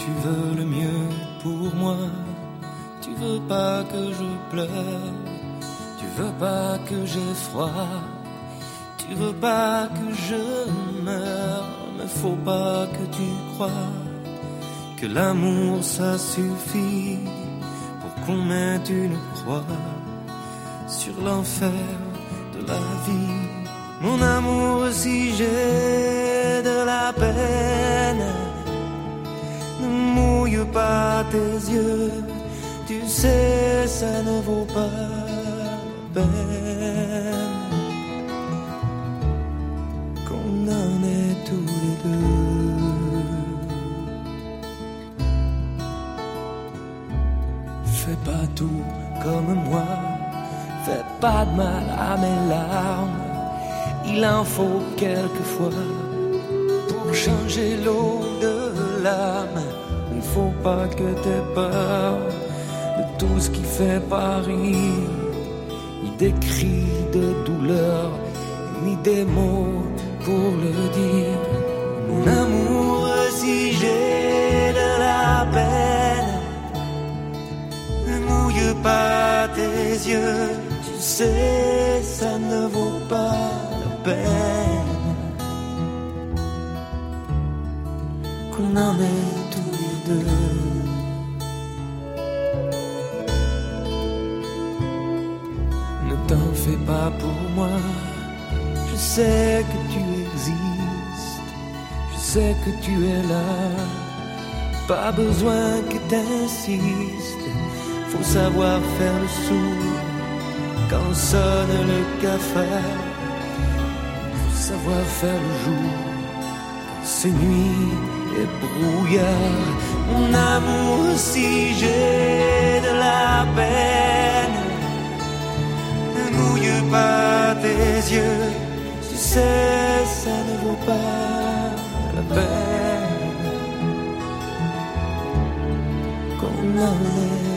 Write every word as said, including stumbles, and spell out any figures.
Tu veux le mieux pour moi, tu veux pas que je pleure, tu veux pas que j'ai froid, tu veux pas que je meure, mais faut pas que tu crois que l'amour ça suffit pour qu'on mette une croix sur l'enfer de la vie. Mon amour, si j'ai de la peine, ne mouille pas tes yeux, tu sais ça ne vaut pas la peine qu'on en est tous les deux. Fais pas tout comme moi, fais pas de mal à mes larmes, il en faut quelquefois pour changer l'eau de l'âme. Il faut pas que t'aies peur de tout ce qui fait pas rire, ni des cris de douleur, ni des mots pour le dire. Mon amour, si j'ai de la peine, ne mouille pas tes yeux, tu sais ça ne vaut pas la peine qu'on en est tous les deux. Ne t'en fais pas pour moi, je sais que tu existes, je sais que tu es là, pas besoin que t'insistes, faut savoir faire le sourd quand sonne le cafard, faut savoir faire le jour quand c'est nuit et brouillard. Mon amour, si j'ai de la peine, ne mouille pas tes yeux, tu sais ça ne vaut pas la peine qu'on en est